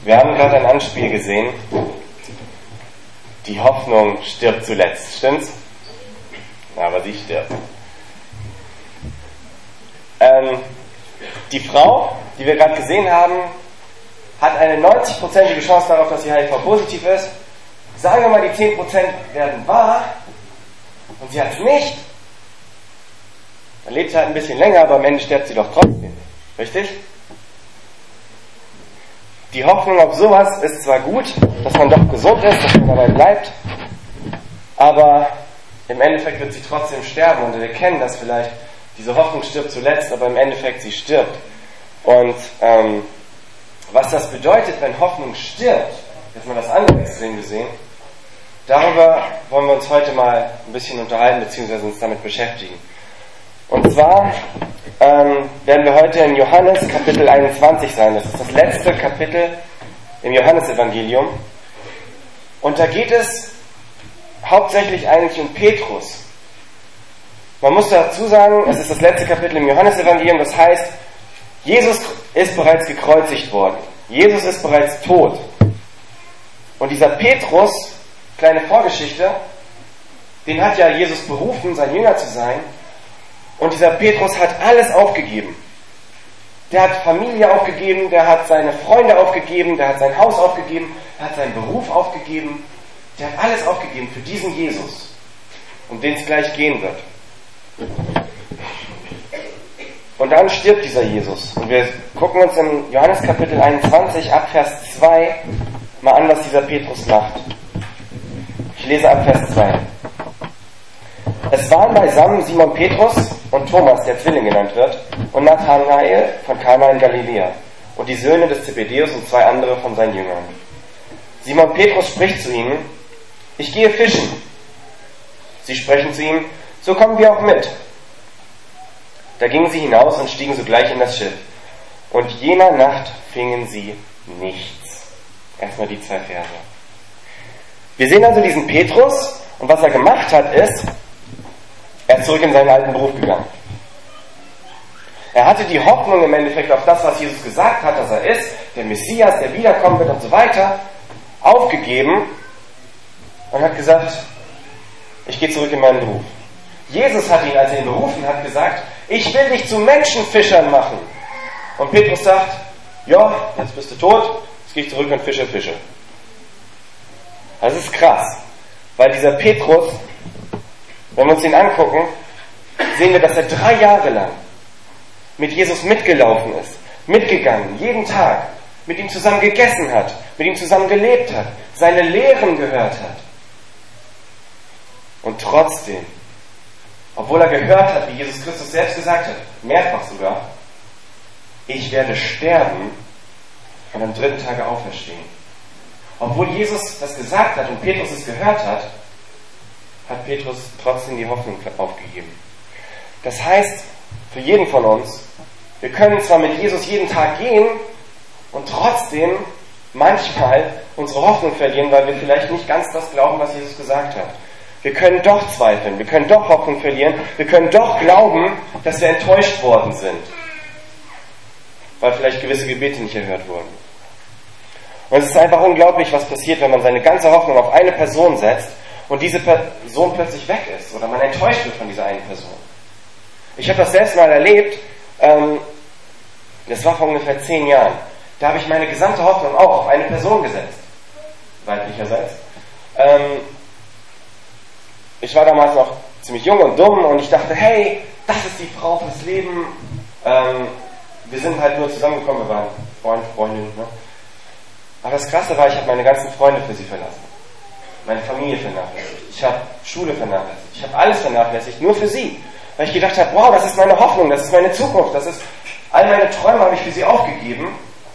Wir haben gerade ein Anspiel gesehen. Die Hoffnung stirbt zuletzt, stimmt's? Aber sie stirbt. Die Frau, die wir gerade gesehen haben, hat eine 90%ige Chance darauf, dass sie HIV-positiv ist. Sagen wir mal, die 10% werden wahr und sie hat es nicht. Dann lebt sie halt ein bisschen länger, aber am Ende stirbt sie doch trotzdem. Richtig? Die Hoffnung auf sowas ist zwar gut, dass man doch gesund ist, dass man dabei bleibt, aber im Endeffekt wird sie trotzdem sterben und wir kennen das vielleicht. Diese Hoffnung stirbt zuletzt, aber im Endeffekt sie stirbt. Und was das bedeutet, wenn Hoffnung stirbt, jetzt mal das andere Extrem gesehen, darüber wollen wir uns heute mal ein bisschen unterhalten, beziehungsweise uns damit beschäftigen. Und zwar werden wir heute in Johannes Kapitel 21 sein. Das ist das letzte Kapitel im Johannesevangelium. Und da geht es hauptsächlich eigentlich um Petrus. Man muss dazu sagen, es ist das letzte Kapitel im Johannesevangelium, das heißt, Jesus ist bereits gekreuzigt worden. Jesus ist bereits tot. Und dieser Petrus, kleine Vorgeschichte, den hat ja Jesus berufen, sein Jünger zu sein. Und dieser Petrus hat alles aufgegeben. Der hat Familie aufgegeben, der hat seine Freunde aufgegeben, der hat sein Haus aufgegeben, der hat seinen Beruf aufgegeben. Der hat alles aufgegeben für diesen Jesus, um den es gleich gehen wird. Und dann stirbt dieser Jesus. Und wir gucken uns im Johannes Kapitel 21 ab Vers 2 mal an, was dieser Petrus macht. Ich lese ab Vers 2. Es waren beisammen Simon Petrus und Thomas, der Zwilling genannt wird, und Nathanael von Kana in Galiläa und die Söhne des Zebedäus und zwei andere von seinen Jüngern. Simon Petrus spricht zu ihnen: Ich gehe fischen. Sie sprechen zu ihm: So kommen wir auch mit. Da gingen sie hinaus und stiegen sogleich in das Schiff. Und jener Nacht fingen sie nichts. Erstmal die 2 Verse. Wir sehen also diesen Petrus, und was er gemacht hat ist, er ist zurück in seinen alten Beruf gegangen. Er hatte die Hoffnung im Endeffekt auf das, was Jesus gesagt hat, dass er ist, der Messias, der wiederkommen wird und so weiter, aufgegeben und hat gesagt, ich gehe zurück in meinen Beruf. Jesus hat ihn, als er ihn berufen hat, gesagt, ich will dich zu Menschenfischern machen. Und Petrus sagt, ja, jetzt bist du tot, jetzt gehe ich zurück und fische. Das ist krass, weil dieser Petrus, wenn wir uns ihn angucken, sehen wir, dass er 3 Jahre lang mit Jesus mitgelaufen ist, mitgegangen, jeden Tag, mit ihm zusammen gegessen hat, mit ihm zusammen gelebt hat, seine Lehren gehört hat. Und trotzdem, obwohl er gehört hat, wie Jesus Christus selbst gesagt hat, mehrfach sogar, ich werde sterben und am 3. Tage auferstehen. Obwohl Jesus das gesagt hat und Petrus es gehört hat, hat Petrus trotzdem die Hoffnung aufgegeben. Das heißt, für jeden von uns, wir können zwar mit Jesus jeden Tag gehen und trotzdem manchmal unsere Hoffnung verlieren, weil wir vielleicht nicht ganz das glauben, was Jesus gesagt hat. Wir können doch zweifeln, wir können doch Hoffnung verlieren, wir können doch glauben, dass wir enttäuscht worden sind, weil vielleicht gewisse Gebete nicht erhört wurden. Und es ist einfach unglaublich, was passiert, wenn man seine ganze Hoffnung auf eine Person setzt und diese Person plötzlich weg ist oder man enttäuscht wird von dieser einen Person. Ich habe das selbst mal erlebt, das war vor ungefähr 10 Jahren. Da habe ich meine gesamte Hoffnung auch auf eine Person gesetzt, weiblicherseits. Ich war damals noch ziemlich jung und dumm und ich dachte, hey, das ist die Frau fürs Leben. Wir sind halt nur zusammengekommen, wir waren Freundinnen. Ne? Aber das Krasse war, ich habe meine ganzen Freunde für sie verlassen. Meine Familie vernachlässigt. Ich habe Schule vernachlässigt. Ich habe alles vernachlässigt, nur für sie. Weil ich gedacht habe, wow, das ist meine Hoffnung, das ist meine Zukunft, das ist all meine Träume habe ich für sie aufgegeben.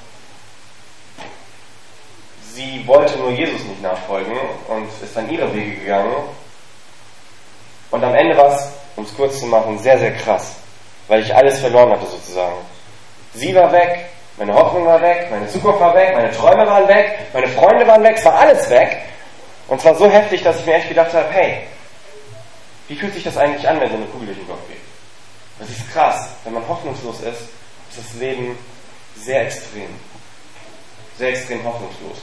Sie wollte nur Jesus nicht nachfolgen und ist dann ihre Wege gegangen. Und am Ende war es, um es kurz zu machen, sehr, sehr krass. Weil ich alles verloren hatte sozusagen. Sie war weg, meine Hoffnung war weg, meine Zukunft war weg, meine Träume waren weg, meine Freunde waren weg, es war alles weg. Und zwar so heftig, dass ich mir echt gedacht habe, hey, wie fühlt sich das eigentlich an, wenn so eine Kugel durch den Kopf geht? Das ist krass. Wenn man hoffnungslos ist, ist das Leben sehr extrem. sehr extrem hoffnungslos.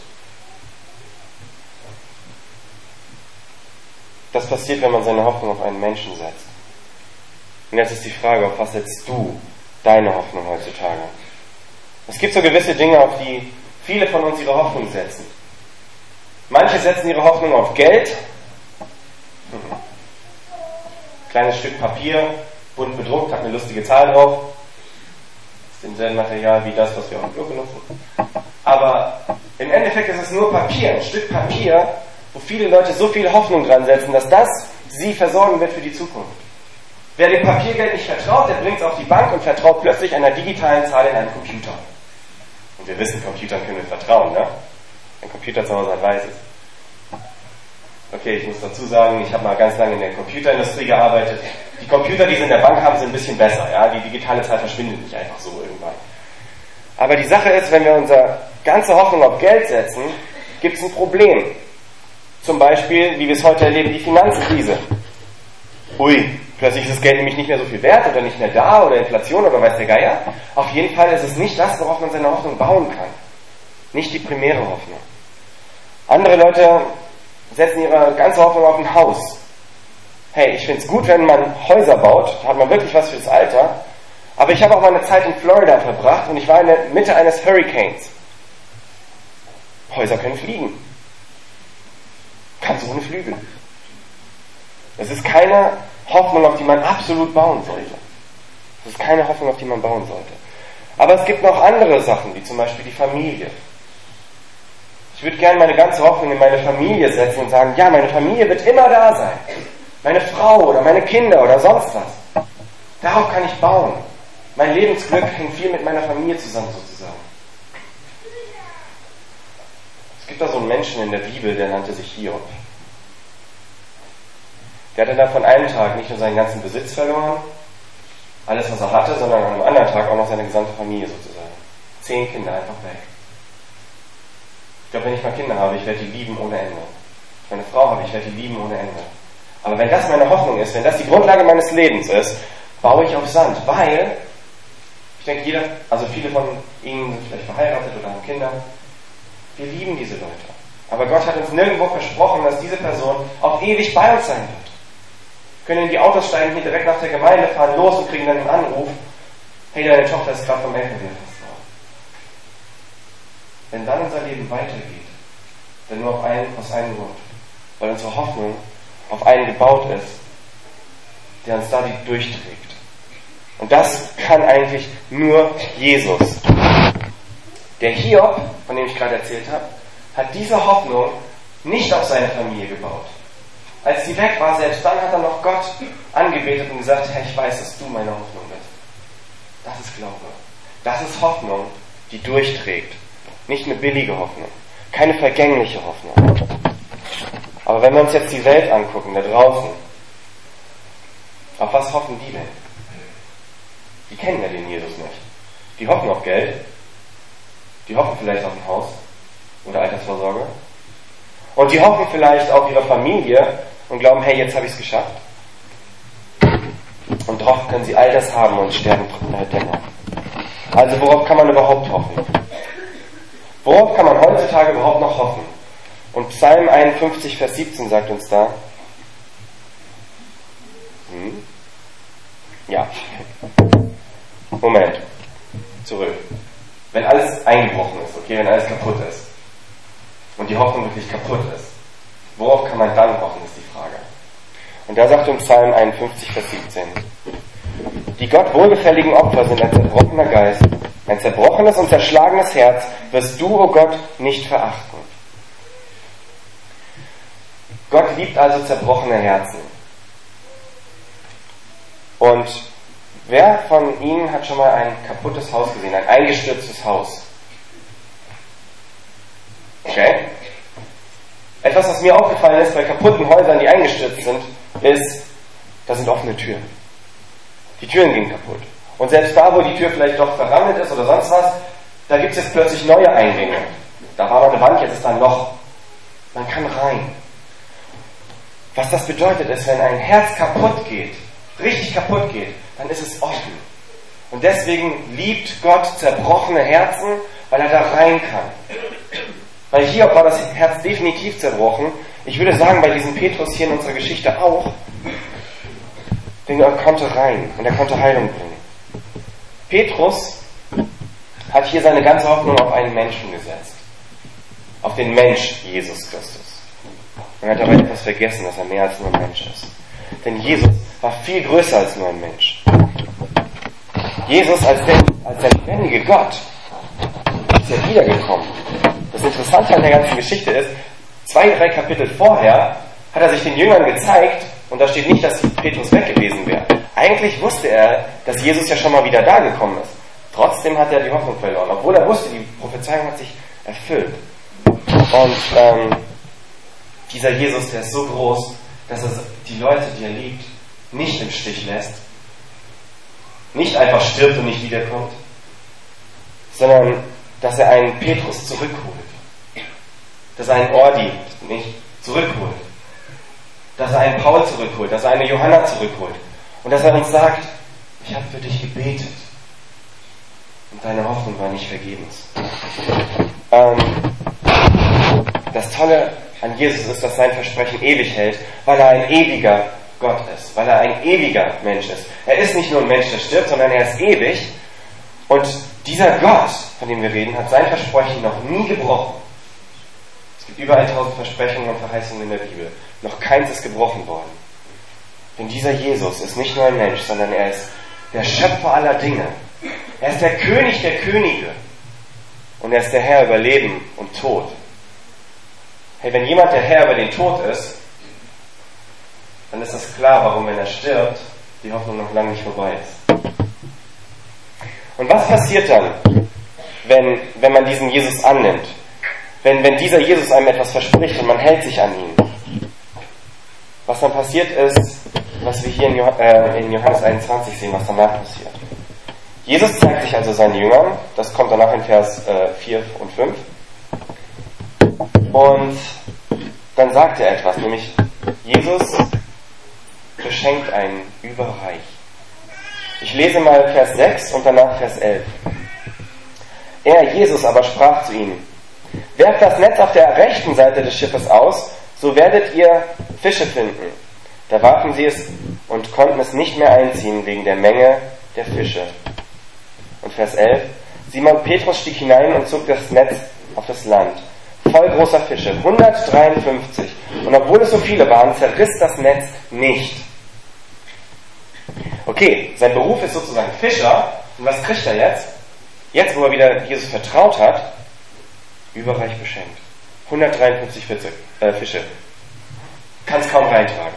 Das passiert, wenn man seine Hoffnung auf einen Menschen setzt. Und jetzt ist die Frage, auf was setzt du deine Hoffnung heutzutage? Es gibt so gewisse Dinge, auf die viele von uns ihre Hoffnung setzen. Manche setzen ihre Hoffnung auf Geld. Kleines Stück Papier, bunt bedruckt, hat eine lustige Zahl drauf. Ist demselben Material wie das, was wir auch im Klo benutzen. Aber im Endeffekt ist es nur Papier, ein Stück Papier, wo viele Leute so viel Hoffnung dran setzen, dass das sie versorgen wird für die Zukunft. Wer dem Papiergeld nicht vertraut, der bringt es auf die Bank und vertraut plötzlich einer digitalen Zahl in einem Computer. Und wir wissen, Computern können wir vertrauen, ne? Ein Computer zu Hause hat weiß es. Okay, ich muss dazu sagen, ich habe mal ganz lange in der Computerindustrie gearbeitet. Die Computer, die sie in der Bank haben, sind ein bisschen besser. Ja? Die digitale Zahl verschwindet nicht einfach so irgendwann. Aber die Sache ist, wenn wir unsere ganze Hoffnung auf Geld setzen, gibt es ein Problem. Zum Beispiel, wie wir es heute erleben, die Finanzkrise. Ui, plötzlich ist das Geld nämlich nicht mehr so viel wert oder nicht mehr da oder Inflation oder weiß der Geier. Auf jeden Fall ist es nicht das, worauf man seine Hoffnung bauen kann. Nicht die primäre Hoffnung. Andere Leute setzen ihre ganze Hoffnung auf ein Haus. Hey, ich finde es gut, wenn man Häuser baut, da hat man wirklich was fürs Alter. Aber ich habe auch mal eine Zeit in Florida verbracht und ich war in der Mitte eines Hurricanes. Häuser können fliegen. Ganz ohne Flügel. Es ist keine Hoffnung, auf die man absolut bauen sollte. Es ist keine Hoffnung, auf die man bauen sollte. Aber es gibt noch andere Sachen, wie zum Beispiel die Familie. Ich würde gerne meine ganze Hoffnung in meine Familie setzen und sagen, ja, meine Familie wird immer da sein. Meine Frau oder meine Kinder oder sonst was. Darauf kann ich bauen. Mein Lebensglück hängt viel mit meiner Familie zusammen sozusagen. Es gibt da so einen Menschen in der Bibel, der nannte sich Hiob. Der hatte da von einem Tag nicht nur seinen ganzen Besitz verloren, alles was er hatte, sondern an einem anderen Tag auch noch seine gesamte Familie sozusagen. 10 Kinder einfach weg. Ich glaube, wenn ich mal Kinder habe, ich werde die lieben ohne Ende. Wenn ich eine Frau habe, ich werde die lieben ohne Ende. Aber wenn das meine Hoffnung ist, wenn das die Grundlage meines Lebens ist, baue ich auf Sand, weil ich denke, viele von Ihnen sind vielleicht verheiratet oder haben Kinder. Wir lieben diese Leute. Aber Gott hat uns nirgendwo versprochen, dass diese Person auf ewig bei uns sein wird. Wir können in die Autos steigen, hier direkt nach der Gemeinde fahren, los und kriegen dann einen Anruf. Hey, deine Tochter ist gerade vom LKW verfahren. Wenn dann unser Leben weitergeht, dann nur aus einem Grund. Weil unsere Hoffnung auf einen gebaut ist, der uns da durchträgt. Und das kann eigentlich nur Jesus. Der Hiob, von dem ich gerade erzählt habe, hat diese Hoffnung nicht auf seine Familie gebaut. Als sie weg war, selbst dann hat er noch Gott angebetet und gesagt, Herr, ich weiß, dass du meine Hoffnung bist. Das ist Glaube. Das ist Hoffnung, die durchträgt. Nicht eine billige Hoffnung. Keine vergängliche Hoffnung. Aber wenn wir uns jetzt die Welt angucken, da draußen, auf was hoffen die denn? Die kennen ja den Jesus nicht. Die hoffen auf Geld. Die hoffen vielleicht auf ein Haus oder Altersvorsorge. Und die hoffen vielleicht auf ihre Familie und glauben, hey, jetzt habe ich es geschafft. Und darauf können sie all das haben und sterben dennoch. Also worauf kann man überhaupt hoffen? Worauf kann man heutzutage überhaupt noch hoffen? Und Psalm 51, Vers 17 sagt uns da, ja, Moment, zurück. Wenn alles eingebrochen ist, okay, wenn alles kaputt ist und die Hoffnung wirklich kaputt ist, worauf kann man dann hoffen, ist die Frage. Und da sagt uns Psalm 51, Vers 17, die Gott wohlgefälligen Opfer sind ein zerbrochener Geist, ein zerbrochenes und zerschlagenes Herz wirst du, o Gott, nicht verachten. Gott liebt also zerbrochene Herzen. Und wer von Ihnen hat schon mal ein kaputtes Haus gesehen, ein eingestürztes Haus? Okay? Etwas, was mir aufgefallen ist bei kaputten Häusern, die eingestürzt sind, ist, da sind offene Türen. Die Türen gingen kaputt. Und selbst da, wo die Tür vielleicht doch verrammelt ist oder sonst was, da gibt es jetzt plötzlich neue Eingänge. Da war mal eine Wand, jetzt ist da ein Loch. Man kann rein. Was das bedeutet ist, wenn ein Herz kaputt geht, richtig kaputt geht, dann ist es offen. Und deswegen liebt Gott zerbrochene Herzen, weil er da rein kann. Bei Hiob war das Herz definitiv zerbrochen. Ich würde sagen, bei diesem Petrus hier in unserer Geschichte auch. Denn er konnte rein und er konnte Heilung bringen. Petrus hat hier seine ganze Hoffnung auf einen Menschen gesetzt. Auf den Mensch Jesus Christus. Und er hat dabei etwas vergessen, dass er mehr als nur ein Mensch ist. Denn Jesus war viel größer als nur ein Mensch. Jesus als der lebendige Gott ist ja wiedergekommen. Das Interessante an der ganzen Geschichte ist, 2-3 Kapitel vorher hat er sich den Jüngern gezeigt und da steht nicht, dass Petrus weg gewesen wäre. Eigentlich wusste er, dass Jesus ja schon mal wieder da gekommen ist. Trotzdem hat er die Hoffnung verloren, obwohl er wusste, die Prophezeiung hat sich erfüllt. Und dieser Jesus, der ist so groß, dass er die Leute, die er liebt, nicht im Stich lässt, nicht einfach stirbt und nicht wiederkommt, sondern dass er einen Petrus zurückholt, dass er einen Ordi nicht zurückholt, dass er einen Paul zurückholt, dass er eine Johanna zurückholt und dass er uns sagt, ich habe für dich gebetet und deine Hoffnung war nicht vergebens. Das Tolle an Jesus ist, dass sein Versprechen ewig hält, weil er ein ewiger Gott ist, weil er ein ewiger Mensch ist. Er ist nicht nur ein Mensch, der stirbt, sondern er ist ewig. Und dieser Gott, von dem wir reden, hat sein Versprechen noch nie gebrochen. Es gibt über 1000 Versprechungen und Verheißungen in der Bibel. Noch keins ist gebrochen worden. Denn dieser Jesus ist nicht nur ein Mensch, sondern er ist der Schöpfer aller Dinge. Er ist der König der Könige. Und er ist der Herr über Leben und Tod. Hey, wenn jemand der Herr über den Tod ist, dann ist das klar, warum, wenn er stirbt, die Hoffnung noch lange nicht vorbei ist. Und was passiert dann, wenn man diesen Jesus annimmt? Wenn dieser Jesus einem etwas verspricht und man hält sich an ihn? Was dann passiert ist, was wir hier in Johannes 21 sehen, was danach passiert. Jesus zeigt sich also seinen Jüngern, das kommt danach in Vers 4 und 5. Und dann sagt er etwas, nämlich Jesus beschenkt einen überreich. Ich lese mal Vers 6 und danach Vers 11. Er, Jesus, aber sprach zu ihnen: Werft das Netz auf der rechten Seite des Schiffes aus, so werdet ihr Fische finden. Da warfen sie es und konnten es nicht mehr einziehen wegen der Menge der Fische. Und Vers 11. Simon Petrus stieg hinein und zog das Netz auf das Land. Voll großer Fische, 153. Und obwohl es so viele waren, zerriss das Netz nicht. Okay, sein Beruf ist sozusagen Fischer. Und was kriegt er jetzt? Jetzt, wo er wieder Jesus vertraut hat, überreich beschenkt. 153 Fische. Kann es kaum reintragen.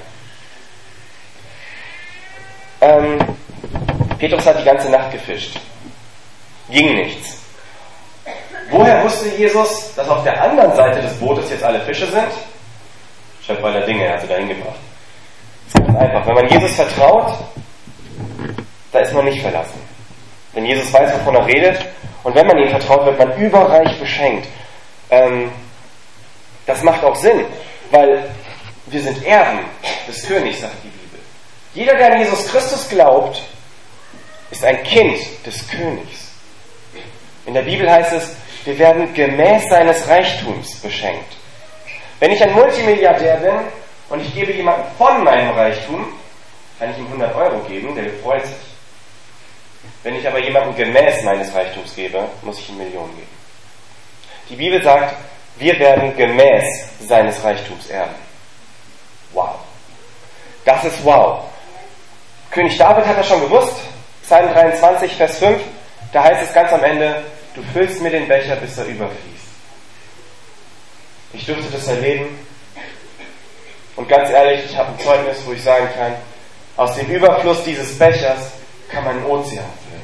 Petrus hat die ganze Nacht gefischt. Ging nichts. Woher wusste Jesus, dass auf der anderen Seite des Bootes jetzt alle Fische sind? Schöpfer aller Dinge, er hat sie dahin gebracht. Das ist ganz einfach. Wenn man Jesus vertraut, da ist man nicht verlassen. Denn Jesus weiß, wovon er redet. Und wenn man ihm vertraut, wird man überreich beschenkt. Das macht auch Sinn, weil wir sind Erben des Königs, sagt die Bibel. Jeder, der an Jesus Christus glaubt, ist ein Kind des Königs. In der Bibel heißt es, wir werden gemäß seines Reichtums beschenkt. Wenn ich ein Multimilliardär bin und ich gebe jemandem von meinem Reichtum, kann ich ihm 100 Euro geben, der freut sich. Wenn ich aber jemandem gemäß meines Reichtums gebe, muss ich ihm Millionen geben. Die Bibel sagt, wir werden gemäß seines Reichtums erben. Wow. Das ist wow. König David hat das schon gewusst. Psalm 23, Vers 5, da heißt es ganz am Ende, du füllst mir den Becher, bis er überfließt. Ich durfte das erleben. Und ganz ehrlich, ich habe ein Zeugnis, wo ich sagen kann, aus dem Überfluss dieses Bechers kann man einen Ozean füllen.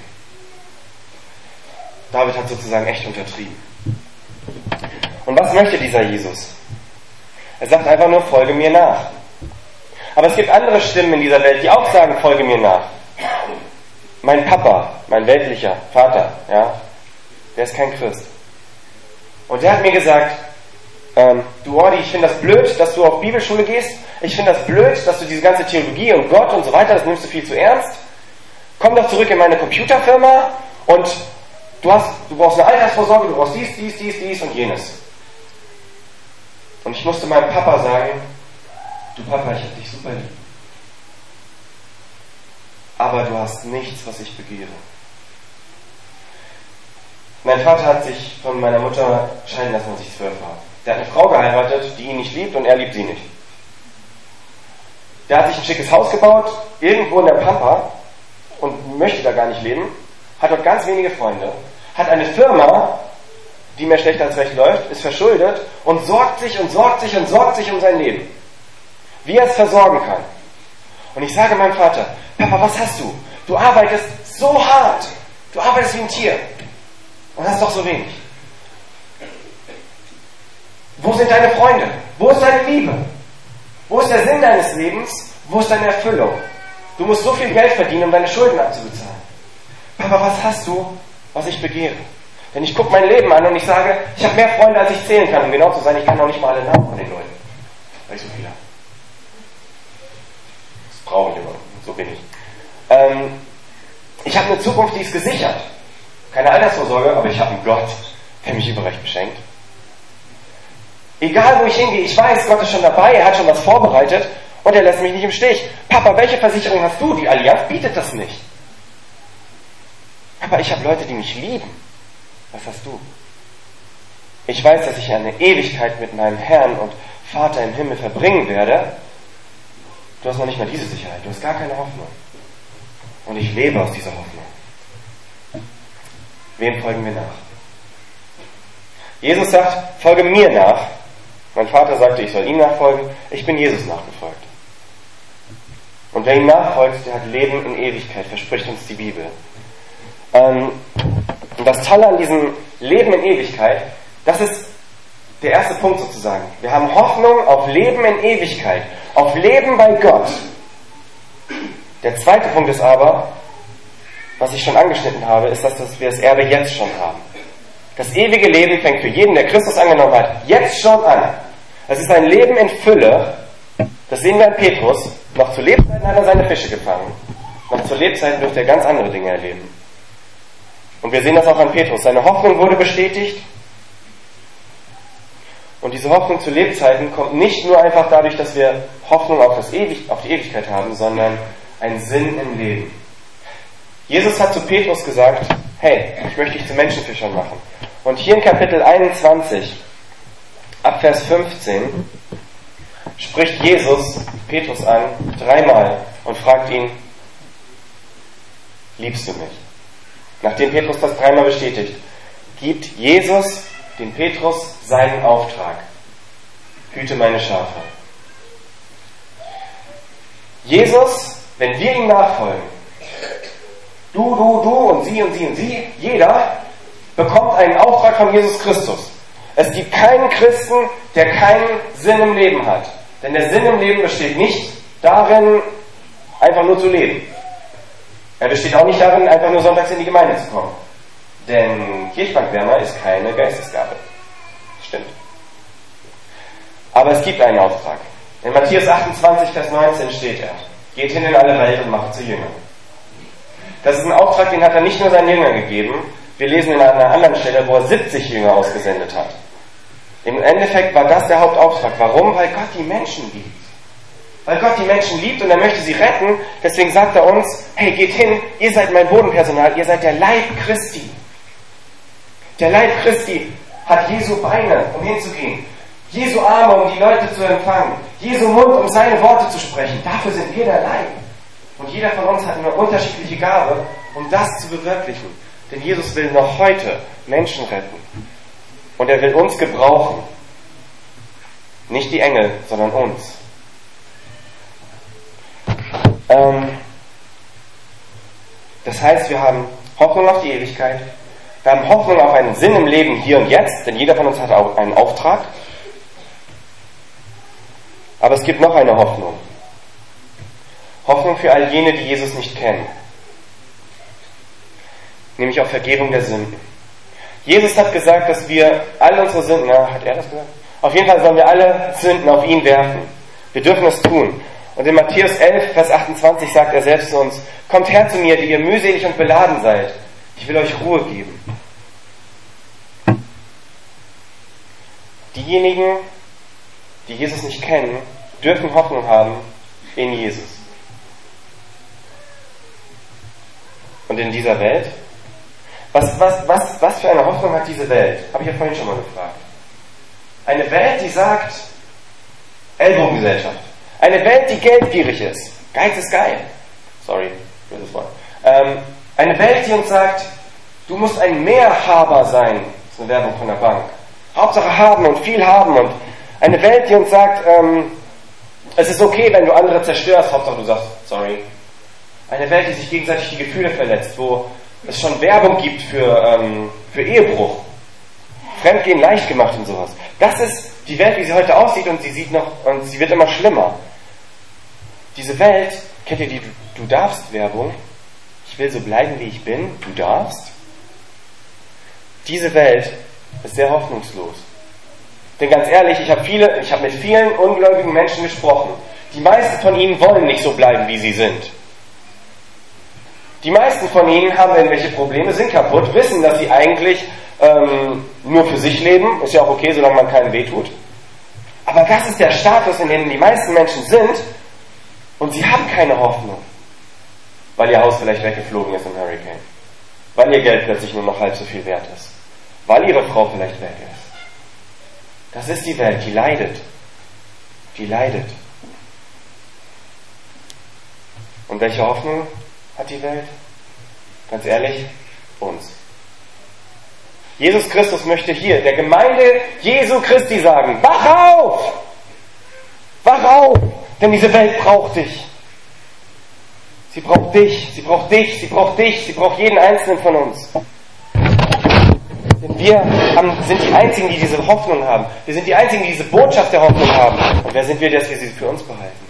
David hat sozusagen echt untertrieben. Und was möchte dieser Jesus? Er sagt einfach nur, folge mir nach. Aber es gibt andere Stimmen in dieser Welt, die auch sagen, folge mir nach. Mein Papa, mein weltlicher Vater, ja, der ist kein Christ. Und der hat mir gesagt, du Ordi, ich finde das blöd, dass du auf Bibelschule gehst. Ich finde das blöd, dass du diese ganze Theologie und Gott und so weiter, das nimmst du viel zu ernst. Komm doch zurück in meine Computerfirma und du brauchst eine Altersvorsorge, du brauchst dies und jenes. Und ich musste meinem Papa sagen, du Papa, ich hab dich super lieb. Aber du hast nichts, was ich begehre. Mein Vater hat sich von meiner Mutter scheiden lassen, als ich 12 war. Der hat eine Frau geheiratet, die ihn nicht liebt und er liebt sie nicht. Der hat sich ein schickes Haus gebaut, irgendwo in der Pampa und möchte da gar nicht leben, hat dort ganz wenige Freunde, hat eine Firma, die mehr schlecht als recht läuft, ist verschuldet und sorgt sich um sein Leben. Wie er es versorgen kann. Und ich sage meinem Vater, Papa, was hast du? Du arbeitest so hart. Du arbeitest wie ein Tier. Und hast doch so wenig. Wo sind deine Freunde? Wo ist deine Liebe? Wo ist der Sinn deines Lebens? Wo ist deine Erfüllung? Du musst so viel Geld verdienen, um deine Schulden abzubezahlen. Papa, was hast du, was ich begehre? Denn ich gucke mein Leben an und ich sage, ich habe mehr Freunde, als ich zählen kann. Um genau zu sein, ich kann noch nicht mal alle Namen von den Leuten. Weil ich so viele habe. Das brauche ich immer. So bin ich. Ich habe eine Zukunft, die ist gesichert. Keine Altersvorsorge, aber ich habe einen Gott, der mich überrecht beschenkt. Egal, wo ich hingehe, ich weiß, Gott ist schon dabei, er hat schon was vorbereitet und er lässt mich nicht im Stich. Papa, welche Versicherung hast du? Die Allianz bietet das nicht. Papa, ich habe Leute, die mich lieben. Was hast du? Ich weiß, dass ich eine Ewigkeit mit meinem Herrn und Vater im Himmel verbringen werde. Du hast noch nicht mal diese Sicherheit, du hast gar keine Hoffnung. Und ich lebe aus dieser Hoffnung. Wem folgen wir nach? Jesus sagt, folge mir nach. Mein Vater sagte, ich soll ihm nachfolgen. Ich bin Jesus nachgefolgt. Und wer ihm nachfolgt, der hat Leben in Ewigkeit, verspricht uns die Bibel. Und das Tolle an diesem Leben in Ewigkeit, das ist der erste Punkt sozusagen. Wir haben Hoffnung auf Leben in Ewigkeit, auf Leben bei Gott. Der zweite Punkt ist aber, was ich schon angeschnitten habe, ist, dass wir das Erbe jetzt schon haben. Das ewige Leben fängt für jeden, der Christus angenommen hat, jetzt schon an. Es ist ein Leben in Fülle. Das sehen wir an Petrus. Noch zu Lebzeiten hat er seine Fische gefangen. Noch zu Lebzeiten dürfte er ganz andere Dinge erleben. Und wir sehen das auch an Petrus. Seine Hoffnung wurde bestätigt. Und diese Hoffnung zu Lebzeiten kommt nicht nur einfach dadurch, dass wir Hoffnung auf die Ewigkeit haben, sondern einen Sinn im Leben. Jesus hat zu Petrus gesagt, hey, ich möchte dich zu Menschenfischern machen. Und hier in Kapitel 21, ab Vers 15, spricht Jesus Petrus an, 3-mal, und fragt ihn, liebst du mich? Nachdem Petrus das 3-mal bestätigt, gibt Jesus dem Petrus seinen Auftrag. Hüte meine Schafe. Jesus, wenn wir ihm nachfolgen, du und sie, jeder bekommt einen Auftrag von Jesus Christus. Es gibt keinen Christen, der keinen Sinn im Leben hat. Denn der Sinn im Leben besteht nicht darin, einfach nur zu leben. Er besteht auch nicht darin, einfach nur sonntags in die Gemeinde zu kommen. Denn Kirchbankwärmer ist keine Geistesgabe. Das stimmt. Aber es gibt einen Auftrag. In Matthäus 28, Vers 19 steht er. Geht hin in alle Welt und macht zu Jüngern. Das ist ein Auftrag, den hat er nicht nur seinen Jüngern gegeben. Wir lesen in einer anderen Stelle, wo er 70 Jünger ausgesendet hat. Im Endeffekt war das der Hauptauftrag. Warum? Weil Gott die Menschen liebt. Weil Gott die Menschen liebt und er möchte sie retten. Deswegen sagt er uns, hey, geht hin, ihr seid mein Bodenpersonal, ihr seid der Leib Christi. Der Leib Christi hat Jesu Beine, um hinzugehen. Jesu Arme, um die Leute zu empfangen. Jesu Mund, um seine Worte zu sprechen. Dafür sind wir der Leib. Und jeder von uns hat eine unterschiedliche Gabe, um das zu bewirklichen. Denn Jesus will noch heute Menschen retten. Und er will uns gebrauchen. Nicht die Engel, sondern uns. Das heißt, wir haben Hoffnung auf die Ewigkeit. Wir haben Hoffnung auf einen Sinn im Leben hier und jetzt, denn jeder von uns hat auch einen Auftrag. Aber es gibt noch eine Hoffnung. Hoffnung für all jene, die Jesus nicht kennen. Nämlich auf Vergebung der Sünden. Jesus hat gesagt, dass wir all unsere Sünden, hat er das gesagt? Auf jeden Fall sollen wir alle Sünden auf ihn werfen. Wir dürfen es tun. Und in Matthäus 11, Vers 28 sagt er selbst zu uns, kommt her zu mir, die ihr mühselig und beladen seid. Ich will euch Ruhe geben. Diejenigen, die Jesus nicht kennen, dürfen Hoffnung haben in Jesus. Und in dieser Welt? Was für eine Hoffnung hat diese Welt? Habe ich ja vorhin schon mal gefragt. Eine Welt, die sagt, Ellbogengesellschaft. Eine Welt, die geldgierig ist. Geiz ist geil. Sorry, böses Wort. Eine Welt, die uns sagt, du musst ein Mehrhaber sein. Das ist eine Werbung von der Bank. Hauptsache haben und viel haben. Und eine Welt, die uns sagt, es ist okay, wenn du andere zerstörst. Hauptsache du sagst, sorry. Eine Welt, die sich gegenseitig die Gefühle verletzt, wo es schon Werbung gibt für Ehebruch. Fremdgehen leicht gemacht und sowas. Das ist die Welt, wie sie heute aussieht, und sie wird immer schlimmer. Diese Welt, kennt ihr die Du darfst Werbung? Ich will so bleiben, wie ich bin. Du darfst? Diese Welt ist sehr hoffnungslos. Denn ganz ehrlich, ich habe mit vielen ungläubigen Menschen gesprochen. Die meisten von ihnen wollen nicht so bleiben, wie sie sind. Die meisten von ihnen haben irgendwelche Probleme, sind kaputt, wissen, dass sie eigentlich nur für sich leben. Ist ja auch okay, solange man keinen wehtut. Aber das ist der Status, in dem die meisten Menschen sind, und sie haben keine Hoffnung. Weil ihr Haus vielleicht weggeflogen ist im Hurricane. Weil ihr Geld plötzlich nur noch halb so viel wert ist. Weil ihre Frau vielleicht weg ist. Das ist die Welt, die leidet. Die leidet. Und welche Hoffnung hat die Welt? Ganz ehrlich, uns. Jesus Christus möchte hier der Gemeinde Jesu Christi sagen, wach auf! Wach auf! Denn diese Welt braucht dich. Sie braucht dich, sie braucht dich, sie braucht dich, sie braucht jeden Einzelnen von uns. Denn wir sind die Einzigen, die diese Hoffnung haben. Wir sind die Einzigen, die diese Botschaft der Hoffnung haben. Und wer sind wir, dass wir sie für uns behalten?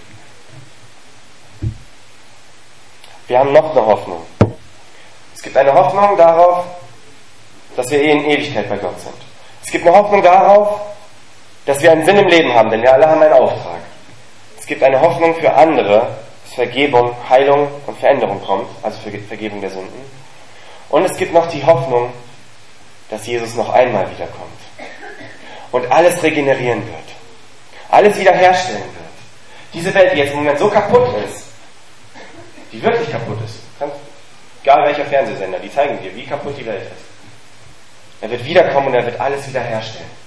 Wir haben noch eine Hoffnung. Es gibt eine Hoffnung darauf, dass wir in Ewigkeit bei Gott sind. Es gibt eine Hoffnung darauf, dass wir einen Sinn im Leben haben, denn wir alle haben einen Auftrag. Es gibt eine Hoffnung für andere, dass Vergebung, Heilung und Veränderung kommt, also für Vergebung der Sünden. Und es gibt noch die Hoffnung, dass Jesus noch einmal wiederkommt und alles regenerieren wird, alles wiederherstellen wird. Diese Welt, die jetzt im Moment so kaputt ist, die wirklich kaputt ist, egal welcher Fernsehsender, die zeigen dir, wie kaputt die Welt ist. Er wird wiederkommen und er wird alles wiederherstellen.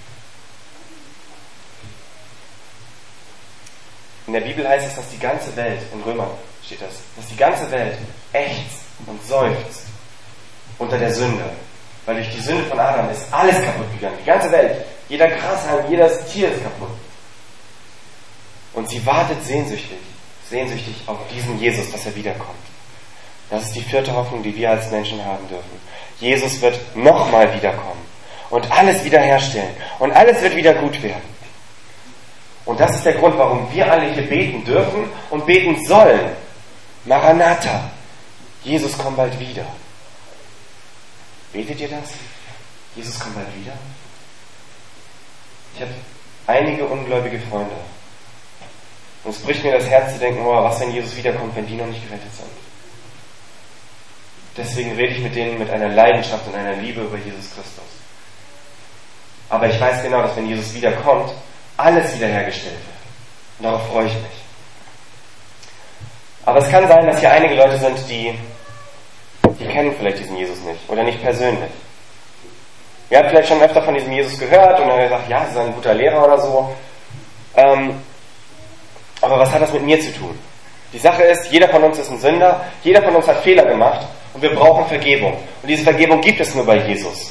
In der Bibel heißt es, dass die ganze Welt, in Römer steht das, dass die ganze Welt ächzt und seufzt unter der Sünde. Weil durch die Sünde von Adam ist alles kaputt gegangen. Die ganze Welt, jeder Grashalm, jedes Tier ist kaputt. Und sie wartet sehnsüchtig auf diesen Jesus, dass er wiederkommt. Das ist die vierte Hoffnung, die wir als Menschen haben dürfen. Jesus wird nochmal wiederkommen und alles wiederherstellen und alles wird wieder gut werden. Und das ist der Grund, warum wir alle hier beten dürfen und beten sollen. Maranatha, Jesus komm bald wieder. Betet ihr das? Jesus kommt bald wieder? Ich habe einige ungläubige Freunde. Und es bricht mir das Herz zu denken, oh, was, wenn Jesus wiederkommt, wenn die noch nicht gerettet sind. Deswegen rede ich mit denen mit einer Leidenschaft und einer Liebe über Jesus Christus. Aber ich weiß genau, dass wenn Jesus wiederkommt, alles wiederhergestellt wird. Und darauf freue ich mich. Aber es kann sein, dass hier einige Leute sind, die kennen vielleicht diesen Jesus nicht oder nicht persönlich. Ihr habt vielleicht schon öfter von diesem Jesus gehört und dann gesagt, ja, sie ist ein guter Lehrer oder so. Aber was hat das mit mir zu tun? Die Sache ist, jeder von uns ist ein Sünder, jeder von uns hat Fehler gemacht und wir brauchen Vergebung. Und diese Vergebung gibt es nur bei Jesus.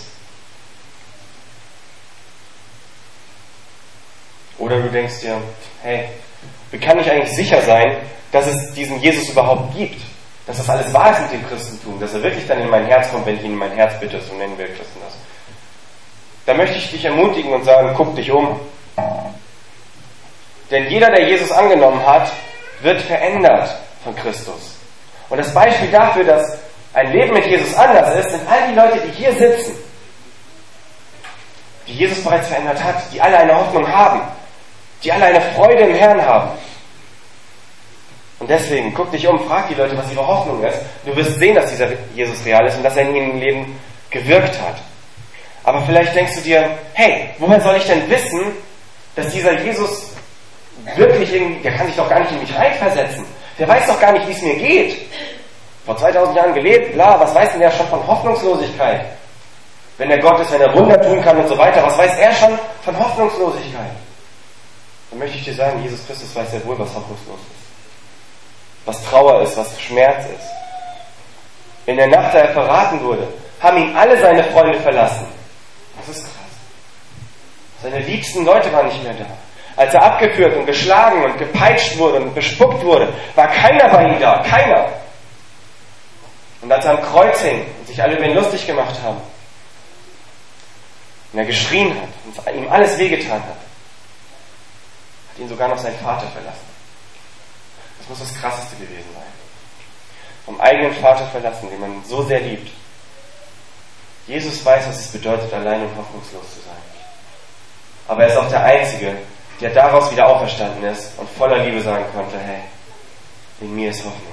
Oder du denkst dir, hey, wie kann ich eigentlich sicher sein, dass es diesen Jesus überhaupt gibt? Dass das alles wahr ist mit dem Christentum, dass er wirklich dann in mein Herz kommt, wenn ich ihn in mein Herz bitte, so nennen wir Christen das. Da möchte ich dich ermutigen und sagen, guck dich um. Denn jeder, der Jesus angenommen hat, wird verändert von Christus. Und das Beispiel dafür, dass ein Leben mit Jesus anders ist, sind all die Leute, die hier sitzen, die Jesus bereits verändert hat, die alle eine Hoffnung haben, die alle eine Freude im Herrn haben. Und deswegen, guck dich um, frag die Leute, was ihre Hoffnung ist. Du wirst sehen, dass dieser Jesus real ist und dass er in ihrem Leben gewirkt hat. Aber vielleicht denkst du dir, hey, woher soll ich denn wissen, dass dieser Jesus wirklich irgendwie, der kann sich doch gar nicht in mich reinversetzen. Der weiß doch gar nicht, wie es mir geht. Vor 2000 Jahren gelebt, bla, was weiß denn der schon von Hoffnungslosigkeit? Wenn er Gott ist, wenn er Wunder tun kann und so weiter, was weiß er schon von Hoffnungslosigkeit? Dann möchte ich dir sagen, Jesus Christus weiß sehr wohl, was hoffnungslos ist. Was Trauer ist, was Schmerz ist. In der Nacht, da er verraten wurde, haben ihn alle seine Freunde verlassen. Das ist krass. Seine liebsten Leute waren nicht mehr da. Als er abgeführt und geschlagen und gepeitscht wurde und bespuckt wurde, war keiner bei ihm da. Keiner. Und als er am Kreuz hing und sich alle über ihn lustig gemacht haben und er geschrien hat und ihm alles wehgetan hat ihn sogar noch sein Vater verlassen. Das muss das Krasseste gewesen sein. Vom eigenen Vater verlassen, den man so sehr liebt. Jesus weiß, was es bedeutet, allein und hoffnungslos zu sein. Aber er ist auch der Einzige, der daraus wieder auferstanden ist und voller Liebe sagen konnte, hey, in mir ist Hoffnung.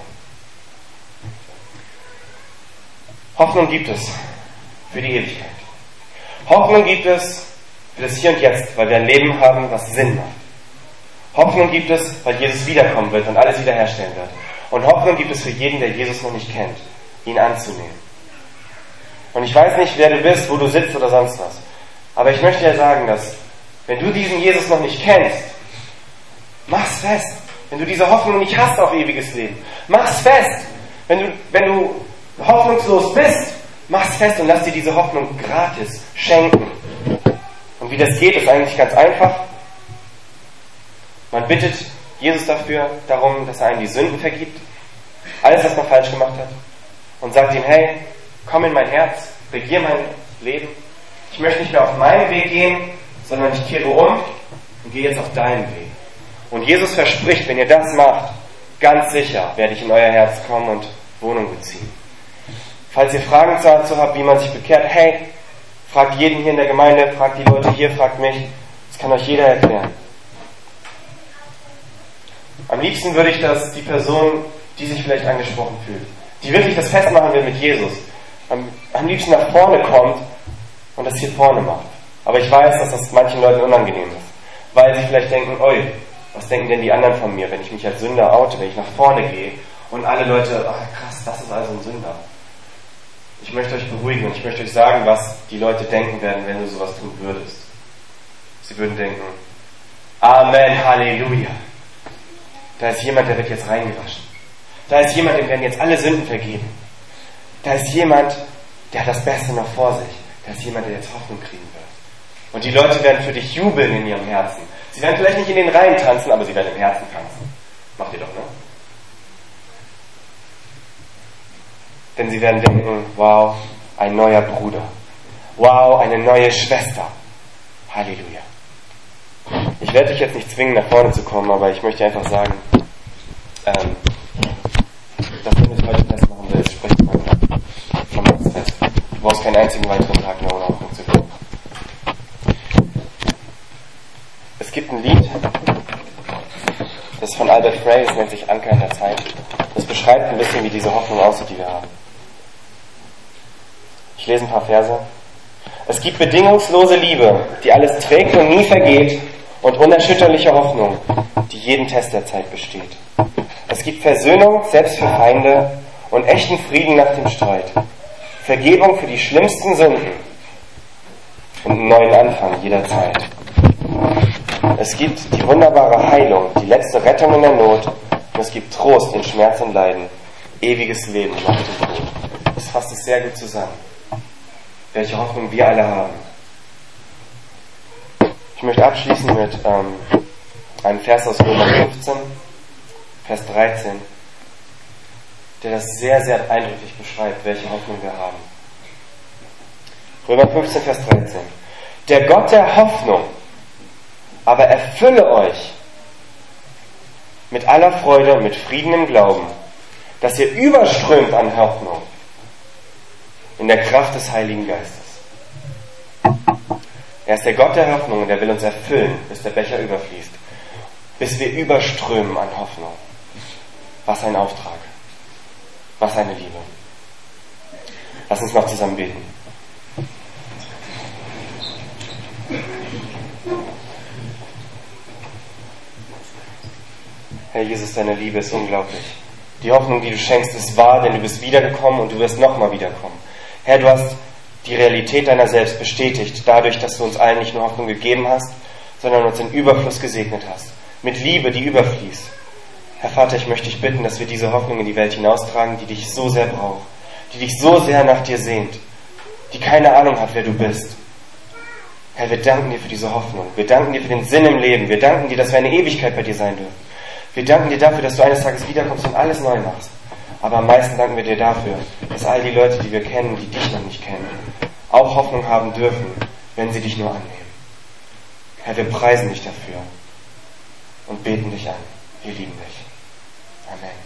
Hoffnung gibt es für die Ewigkeit. Hoffnung gibt es für das Hier und Jetzt, weil wir ein Leben haben, was Sinn macht. Hoffnung gibt es, weil Jesus wiederkommen wird und alles wiederherstellen wird. Und Hoffnung gibt es für jeden, der Jesus noch nicht kennt, ihn anzunehmen. Und ich weiß nicht, wer du bist, wo du sitzt oder sonst was. Aber ich möchte dir sagen, dass wenn du diesen Jesus noch nicht kennst, mach's fest. Wenn du diese Hoffnung nicht hast auf ewiges Leben, mach's fest. Wenn du hoffnungslos bist, mach's fest und lass dir diese Hoffnung gratis schenken. Und wie das geht, ist eigentlich ganz einfach. Man bittet Jesus darum, dass er einem die Sünden vergibt, alles, was man falsch gemacht hat, und sagt ihm, hey, komm in mein Herz, regier mein Leben. Ich möchte nicht mehr auf meinen Weg gehen, sondern ich kehre um und gehe jetzt auf deinen Weg. Und Jesus verspricht, wenn ihr das macht, ganz sicher werde ich in euer Herz kommen und Wohnung beziehen. Falls ihr Fragen dazu habt, wie man sich bekehrt, hey, fragt jeden hier in der Gemeinde, fragt die Leute hier, fragt mich. Das kann euch jeder erklären. Am liebsten würde ich, dass die Person, die sich vielleicht angesprochen fühlt, die wirklich das festmachen will mit Jesus, am liebsten nach vorne kommt und das hier vorne macht. Aber ich weiß, dass das manchen Leuten unangenehm ist, weil sie vielleicht denken, oi, was denken denn die anderen von mir, wenn ich mich als Sünder oute, wenn ich nach vorne gehe und alle Leute, ach krass, das ist also ein Sünder. Ich möchte euch beruhigen und ich möchte euch sagen, was die Leute denken werden, wenn du sowas tun würdest. Sie würden denken, Amen, Halleluja. Da ist jemand, der wird jetzt reingewaschen. Da ist jemand, dem werden jetzt alle Sünden vergeben. Da ist jemand, der hat das Beste noch vor sich. Da ist jemand, der jetzt Hoffnung kriegen wird. Und die Leute werden für dich jubeln in ihrem Herzen. Sie werden vielleicht nicht in den Reihen tanzen, aber sie werden im Herzen tanzen. Macht ihr doch, ne? Denn sie werden denken, wow, ein neuer Bruder. Wow, eine neue Schwester. Halleluja. Ich werde dich jetzt nicht zwingen, nach vorne zu kommen, aber ich möchte einfach sagen, dass du mich heute festmachen willst, sprich mal von uns fest. Du brauchst keinen einzigen weiteren Tag mehr ohne Hoffnung zu gehen. Es gibt ein Lied, das ist von Albert Frey, das nennt sich Anker in der Zeit. Das beschreibt ein bisschen, wie diese Hoffnung aussieht, die wir haben. Ich lese ein paar Verse. Es gibt bedingungslose Liebe, die alles trägt und nie vergeht, und unerschütterliche Hoffnung, die jeden Test der Zeit besteht. Es gibt Versöhnung selbst für Feinde und echten Frieden nach dem Streit. Vergebung für die schlimmsten Sünden und einen neuen Anfang jederzeit. Es gibt die wunderbare Heilung, die letzte Rettung in der Not, und es gibt Trost in Schmerz und Leiden, ewiges Leben nach dem Tod. Das fasst es sehr gut zusammen, welche Hoffnung wir alle haben. Ich möchte abschließen mit einem Vers aus Römer 15, Vers 13, der das sehr, sehr eindrücklich beschreibt, welche Hoffnung wir haben. Römer 15, Vers 13. Der Gott der Hoffnung aber erfülle euch mit aller Freude und mit Frieden im Glauben, dass ihr überströmt an Hoffnung in der Kraft des Heiligen Geistes. Er ist der Gott der Hoffnung und er will uns erfüllen, bis der Becher überfließt. Bis wir überströmen an Hoffnung. Was ein Auftrag. Was eine Liebe. Lass uns noch zusammen beten. Herr Jesus, deine Liebe ist unglaublich. Die Hoffnung, die du schenkst, ist wahr, denn du bist wiedergekommen und du wirst nochmal wiederkommen. Herr, du hast die Realität deiner selbst bestätigt, dadurch, dass du uns allen nicht nur Hoffnung gegeben hast, sondern uns in Überfluss gesegnet hast. Mit Liebe, die überfließt. Herr Vater, ich möchte dich bitten, dass wir diese Hoffnung in die Welt hinaustragen, die dich so sehr braucht, die dich so sehr nach dir sehnt, die keine Ahnung hat, wer du bist. Herr, wir danken dir für diese Hoffnung. Wir danken dir für den Sinn im Leben. Wir danken dir, dass wir eine Ewigkeit bei dir sein dürfen. Wir danken dir dafür, dass du eines Tages wiederkommst und alles neu machst. Aber am meisten danken wir dir dafür, dass all die Leute, die wir kennen, die dich noch nicht kennen, auch Hoffnung haben dürfen, wenn sie dich nur annehmen. Herr, wir preisen dich dafür und beten dich an. Wir lieben dich. Amen.